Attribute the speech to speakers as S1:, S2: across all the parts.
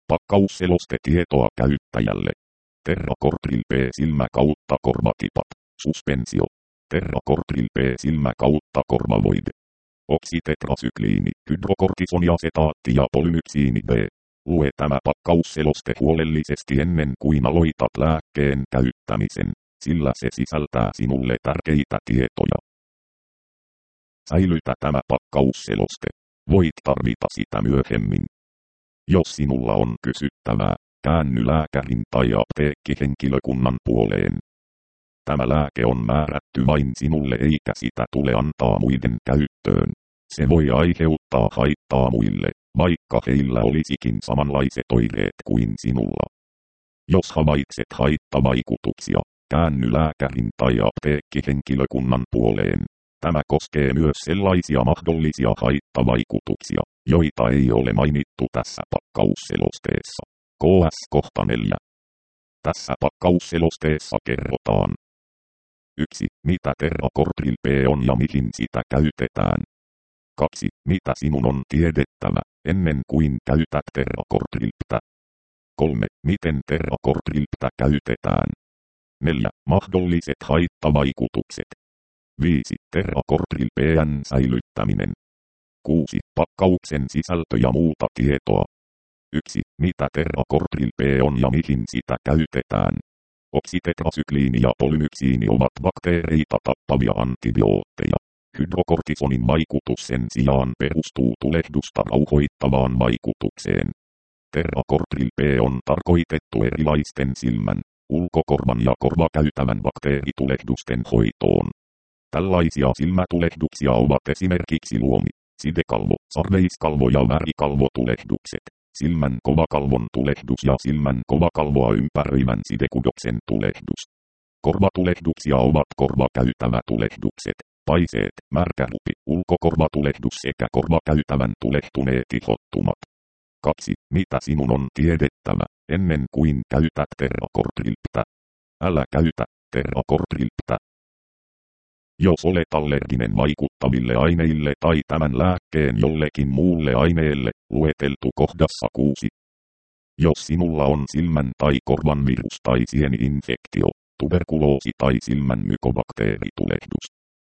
S1: Pakkausselostetietoa käyttäjälle. Terracortril P silmä kautta korvatipat. Suspensio. Terracortril P silmä kautta korvavoide. Oksitetrasykliini, hydrokortisoniasetaatti ja polymyksiini B. Lue tämä pakkausseloste huolellisesti ennen kuin aloitat lääkkeen käyttämisen, sillä se sisältää sinulle tärkeitä tietoja. Säilytä tämä pakkausseloste. Voit tarvita sitä myöhemmin. Jos sinulla on kysyttävää, käänny lääkärin tai apteekkihenkilökunnan puoleen. Tämä lääke on määrätty vain sinulle eikä sitä tule antaa muiden käyttöön. Se voi aiheuttaa haittaa muille, vaikka heillä olisikin samanlaiset oireet kuin sinulla. Jos havaitset haittavaikutuksia, käänny lääkärin tai apteekkihenkilökunnan puoleen. Tämä koskee myös sellaisia mahdollisia haittavaikutuksia, joita ei ole mainittu tässä pakkausselosteessa. KS kohta 4. Tässä pakkausselosteessa kerrotaan. 1. Mitä Terracortril P on ja mihin sitä käytetään. 2. Mitä sinun on tiedettävä, ennen kuin käytät Terracortriltä. 3. Miten Terracortriltä käytetään. 4. Mahdolliset haittavaikutukset. 5. Terracortril P:n säilyttäminen. 6. Pakkauksen sisältö ja muuta tietoa. 1. Mitä Terracortril P on ja mihin sitä käytetään. Oksitetrasykliini ja polymyksiini ovat bakteereita tappavia antibiootteja. Hydrokortisonin vaikutus sen sijaan perustuu tulehdusta rauhoittavaan vaikutukseen. Terracortril P on tarkoitettu erilaisten silmän, ulkokorvan ja korvakäytävän bakteeritulehdusten hoitoon. Tällaisia silmätulehduksia ovat esimerkiksi luomi, sidekalvo, sarveiskalvo ja värikalvotulehdukset, silmän kovakalvon tulehdus ja silmän kovakalvoa ympäröivän sidekudoksen tulehdus. Korvatulehduksia ovat korvakäytävätulehdukset, paiseet, märkärupi, ulkokorvatulehdus sekä korvakäytävän tulehtuneet ihottumat. 2. Mitä sinun on tiedettävä, ennen kuin käytät Terracortriltä. Älä käytä Terracortriltä. Jos olet allerginen vaikuttaville aineille tai tämän lääkkeen jollekin muulle aineelle, lueteltu kohdassa 6. Jos sinulla on silmän tai korvan virus tai sieni-infektio, tuberkuloosi tai silmän mykobakteeritulehdus.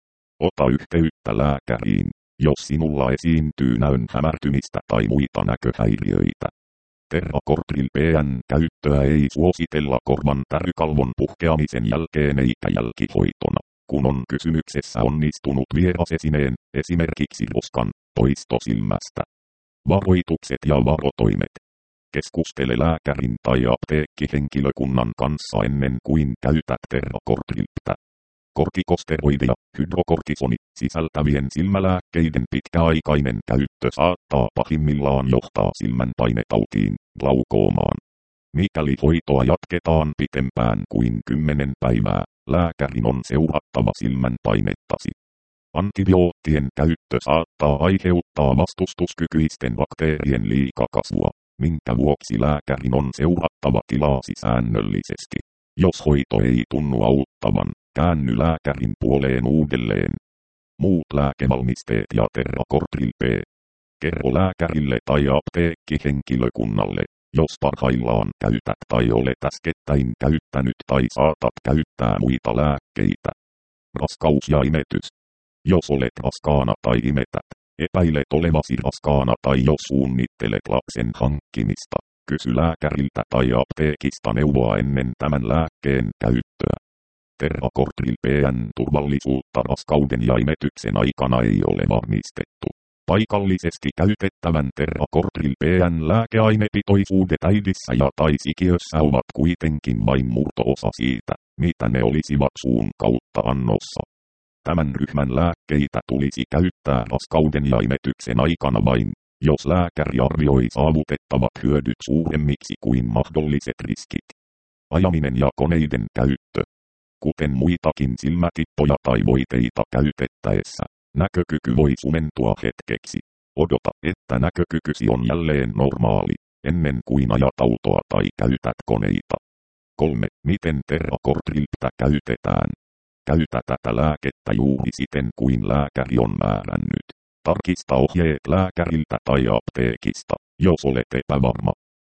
S1: Ota yhteyttä lääkäriin, jos sinulla esiintyy näön hämärtymistä tai muita näköhäiriöitä. Terracortril P:n käyttöä ei suositella korvan tärykalvon puhkeamisen jälkeen eikä jälkihoitona, kun on kysymyksessä onnistunut vierasesineen, esimerkiksi roskan, poisto silmästä. Varoitukset ja varotoimet. Keskustele lääkärin tai apteekkihenkilökunnan kanssa ennen kuin käytät Terracortriltä. Kortikosteroideja, hydrokortisoni, sisältävien silmälääkkeiden pitkäaikainen käyttö saattaa pahimmillaan johtaa silmän painetautiin, glaukoomaan. Mikäli hoitoa jatketaan pitempään kuin 10 päivää, lääkärin on seurattava silmän painettasi. Antibioottien käyttö saattaa aiheuttaa vastustuskykyisten bakteerien liikakasvua, minkä vuoksi lääkärin on seurattava tilaasi säännöllisesti. Jos hoito ei tunnu auttavan, käänny lääkärin puoleen uudelleen. Muut lääkevalmisteet ja Terracortril P. Kerro lääkärille tai apteekkihenkilökunnalle, jos parhaillaan käytät tai olet äskettäin käyttänyt tai saatat käyttää muita lääkkeitä. Raskaus ja imetys. Jos olet raskaana tai imetät, epäilet olevasi raskaana tai jos suunnittelet lapsen hankkimista, kysy lääkäriltä tai apteekista neuvoa ennen tämän lääkkeen käyttöä. Terracortril P:n turvallisuutta raskauden ja imetyksen aikana ei ole varmistettu. Paikallisesti käytettävän Terracortril P:n lääkeainepitoisuudet äidissä ja tai sikiössä ovat kuitenkin vain murto-osa siitä, mitä ne olisivat suun kautta annossa. Tämän ryhmän lääkkeitä tulisi käyttää raskauden ja imetyksen aikana vain, jos lääkäri arvioi saavutettavat hyödyt suuremmiksi kuin mahdolliset riskit. Ajaminen ja koneiden käyttö. Kuten muitakin silmätippoja tai voiteita käytettäessä, näkökyky voi sumentua hetkeksi. Odota, että näkökykysi on jälleen normaali, ennen kuin ajat autoa tai käytät koneita. 3. Miten Terracortriltä käytetään? Käytä tätä lääkettä juuri siten kuin lääkäri on määrännyt. Tarkista ohjeet lääkäriltä tai apteekista, jos olet epävarma.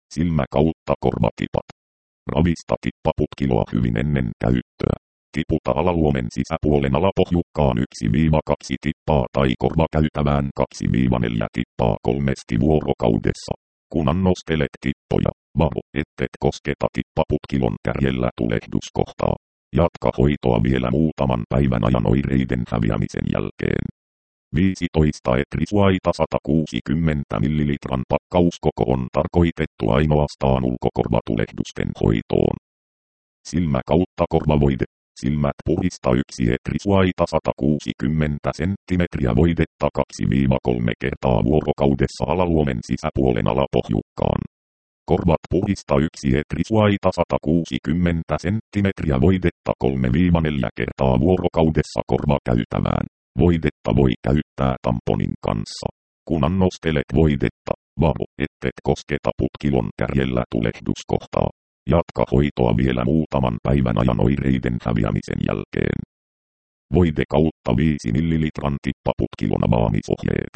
S1: Silmä kautta korvatipat. Ravista tippaputkiloa hyvin ennen käyttöä. Tiputa alaluomen sisäpuolen alapohjukkaan 1-2 tippaa tai korvakäytävään 2-4 tippaa 3 vuorokaudessa. Kun annostelet tippoja, varo, ettet kosketa tippaputkilon kärjellä tulehduskohtaa. Jatka hoitoa vielä muutaman päivän ajan oireiden häviämisen jälkeen. 15 etrisuaita 160 ml pakkauskoko on tarkoitettu ainoastaan ulkokorvatulehdusten hoitoon. Silmä kautta korvavoide. Silmät puhdista 1 etrisuaita 160 cm voidetta 2-3 kertaa vuorokaudessa alaluomen sisäpuolen alapohjukkaan. Korvat puhdista 1 etrisuaita 160 cm voidetta 3-4 kertaa vuorokaudessa korvakäytävään. Voidetta voi käyttää tamponin kanssa. Kun annostelet voidetta, varo, ettet kosketa putkilon kärjellä tulehduskohtaa. Jatka hoitoa vielä muutaman päivän ajan oireiden häviämisen jälkeen. Voide kautta 5 ml tippaputkilon avaamisohjeet.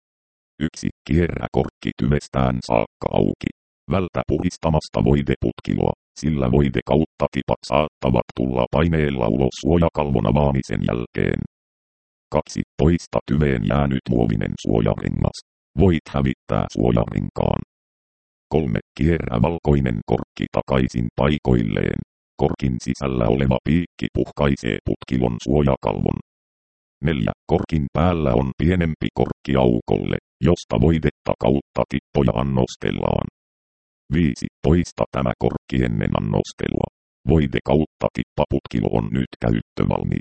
S1: 1. Kierrä korkki tyvestään saakka auki. Vältä puhdistamasta voideputkiloa, sillä voide kautta tipat saattavat tulla paineella ulos suojakalvon avaamisen jälkeen. 2. Poista tyveen jäänyt muovinen suojarengas. Voit hävittää suojarenkaan. 3. Kierrä valkoinen korkki takaisin paikoilleen. Korkin sisällä oleva piikki puhkaisee putkilon suojakalvon. 4. Korkin päällä on pienempi korkki aukolle, josta voidetta kautta tippoja annostellaan. 5. Poista tämä korkki ennen annostelua. Voide kautta tippaputkilo on nyt käyttövalmis.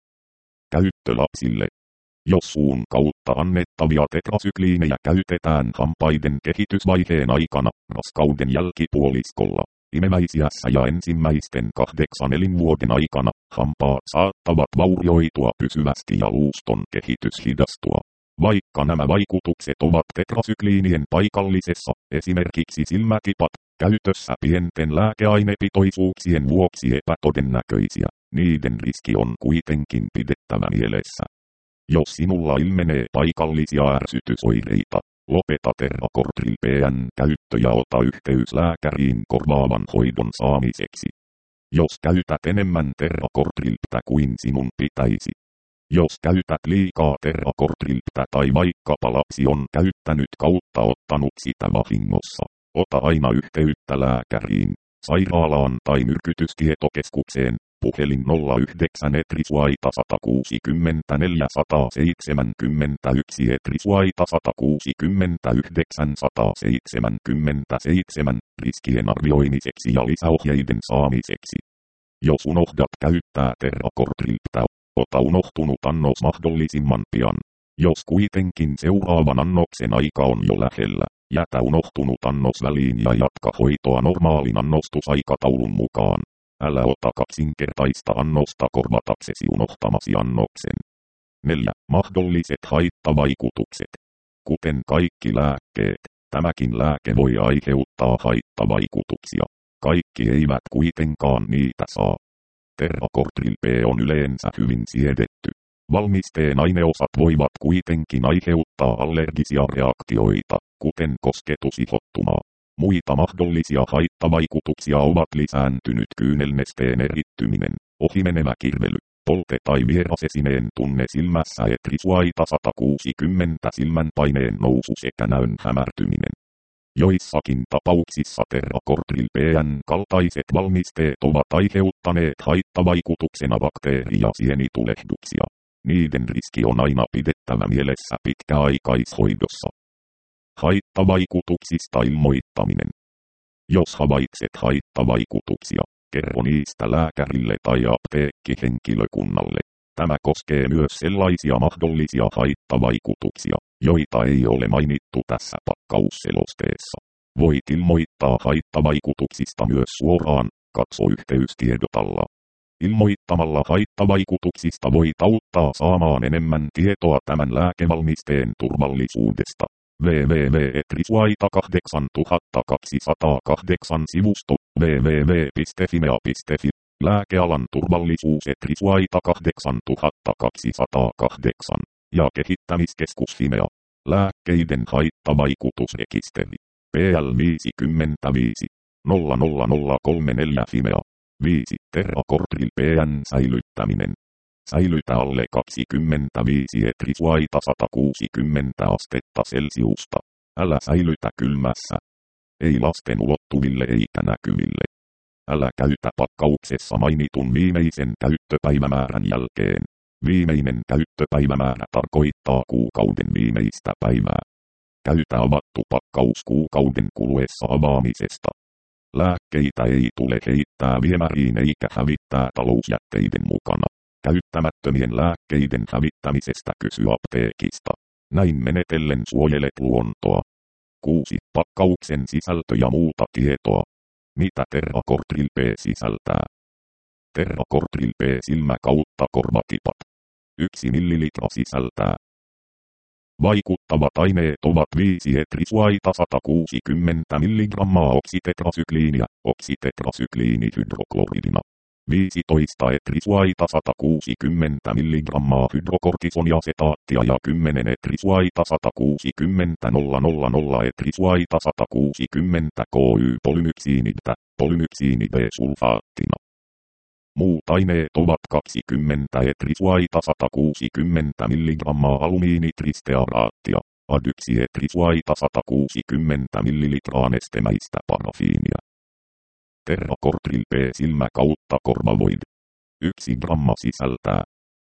S1: Käyttö lapsille. Jos suun kautta annettavia tetrasykliinejä käytetään hampaiden kehitysvaiheen aikana, raskauden jälkipuoliskolla, imeväisiässä ja ensimmäisten 8 elinvuoden aikana, hampaat saattavat vaurioitua pysyvästi ja luuston kehitys hidastua. Vaikka nämä vaikutukset ovat tetrasykliinien paikallisessa, esimerkiksi silmätipat, käytössä pienten lääkeainepitoisuuksien vuoksi epätodennäköisiä, niiden riski on kuitenkin pidettävä mielessä. Jos sinulla ilmenee paikallisia ärsytysoireita, lopeta Terracordil PN käyttö ja ota yhteys lääkäriin korvaavan hoidon saamiseksi. Jos käytät enemmän Terracordilta kuin sinun pitäisi. Jos käytät liikaa Terracordilta tai vaikkapa lapsi on käyttänyt kautta ottanut sitä vahingossa, ota aina yhteyttä lääkäriin, sairaalaan tai myrkytystietokeskukseen. Puhelin 09 etrisuaita 164 171 etrisuaita 169 177 riskien arvioimiseksi ja lisäohjeiden saamiseksi. Jos unohdat käyttää Terracordilta, ota unohtunut annos mahdollisimman pian. Jos kuitenkin seuraavan annoksen aika on jo lähellä, jätä unohtunut annos väliin ja jatka hoitoa normaalin annostusaikataulun mukaan. Älä ota kaksinkertaista annosta korvataksesi unohtamasi annoksen. 4. Mahdolliset haittavaikutukset. Kuten kaikki lääkkeet, tämäkin lääke voi aiheuttaa haittavaikutuksia. Kaikki eivät kuitenkaan niitä saa. Terracordil P on yleensä hyvin siedetty. Valmisteen aineosat voivat kuitenkin aiheuttaa allergisia reaktioita, kuten kosketusihottumaa. Muita mahdollisia haittavaikutuksia ovat lisääntynyt kyynelnesteen erittyminen, ohimenevä kirvely, polte tai vierasesineen tunne silmässä etrisuaita 160 silmänpaineen nousu sekä näön hämärtyminen. Joissakin tapauksissa Terracordil PN kaltaiset valmisteet ovat aiheuttaneet haittavaikutuksena bakteeri- ja sienitulehduksia. Niiden riski on aina pidettävä mielessä pitkäaikaishoidossa. Haittavaikutuksista ilmoittaminen. Jos havaitset haittavaikutuksia, kerro niistä lääkärille tai apteekkihenkilökunnalle. Tämä koskee myös sellaisia mahdollisia haittavaikutuksia, joita ei ole mainittu tässä pakkausselosteessa. Voit ilmoittaa haittavaikutuksista myös suoraan, katso yhteystiedotalla. Ilmoittamalla haittavaikutuksista voit auttaa saamaan enemmän tietoa tämän lääkevalmisteen turvallisuudesta. www.etrisuaita8208 sivusto www.fimea.fi Lääkealan turvallisuus Etrisuaita 8208 ja kehittämiskeskus Fimea. Lääkkeiden haittavaikutusrekisteri. PL 55 00034 Fimea 5 Terracortril PN säilyttäminen. Säilytä alle 25 etrisvaita 160 astetta Celsiusta. Älä säilytä kylmässä. Ei lasten ulottuville eikä näkyville. Älä käytä pakkauksessa mainitun viimeisen käyttöpäivämäärän jälkeen. Viimeinen käyttöpäivämäärä tarkoittaa kuukauden viimeistä päivää. Käytä avattu pakkaus kuukauden kuluessa avaamisesta. Lääkkeitä ei tule heittää viemäriin eikä hävittää talousjätteiden mukana. Käyttämättömien lääkkeiden hävittämisestä kysy apteekista. Näin menetellen suojelet luontoa. 6. Pakkauksen sisältö ja muuta tietoa. Mitä Terracortril P sisältää? Terracortril P silmä kautta korvatipat. 1 millilitra sisältää. Vaikuttavat aineet ovat 5 etrisvaita 160 mg oksitetrasykliinia, oksitetrasykliinihydrokloridina. 15 etrisvaita 160 mg hydrokortisoniasetaattia ja 10 etrisvaita 160 000 etrisvaita 160 KY-polymyksiinidtä, polymyksiini B-sulfaattina. Muut aineet ovat 20 etrisvaita 160 mg alumiinitristearaattia, A1 etrisvaita 160 ml nestemäistä parafiinia. Terracortril P silmä kautta korvavoid. 1 gramma sisältää.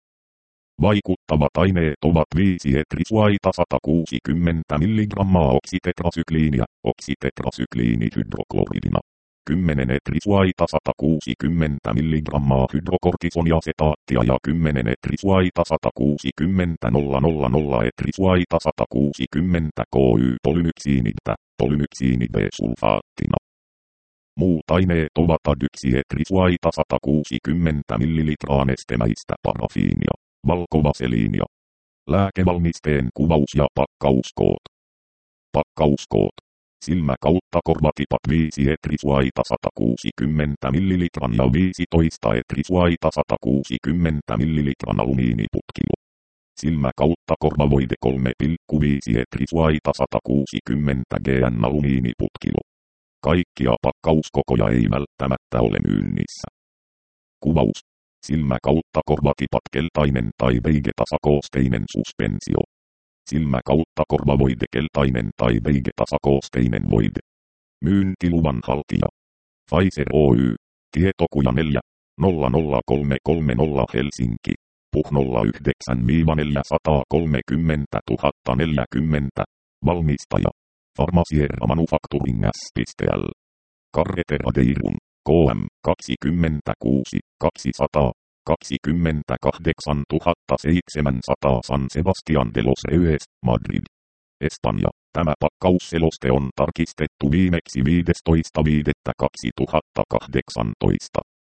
S1: Vaikuttavat aineet ovat 5 etrisvaita 160 mg oksitetrasykliinia, oksitetrasykliinihydrokloridina. 10 etrisvaita 160 mg hydrokortisoniasetaattia ja 10 etrisvaita 160 000 etrisvaita 160 KY-polymyksiinidtä, polymyksiini B-sulfaattina. Muut aineet ovat A1 etrisvaita 160 ml nestemäistä parafiinia, valkovaseliinia. Lääkevalmisteen kuvaus ja pakkauskoot. Pakkauskoot. Silmä kautta korvatipat 5 etrisvaita 160 ml ja 15 etrisvaita 160 ml alumiiniputkilu. Silmä kautta korvavoide 3,5 etrisvaita 160 gn alumiiniputkilu. Kaikkia pakkauskokoja ei välttämättä ole myynnissä. Kuvaus. Silmä kautta korvatipat keltainen tai veigetasakosteinen suspensio. Silmä kautta korvavoide keltainen tai veigetasakosteinen voide. Myyntiluvan haltija. Pfizer Oy. Tietokuja 4. 00330 Helsinki. PUH 09-430 040. Valmistaja. Pharmaciera Manufacturing S.L. Carretera Deirun. KM 26 200 28 700 San Sebastián de los Reyes, Madrid. Espanja. Tämä pakkausseloste on tarkistettu viimeksi 15.5.2018.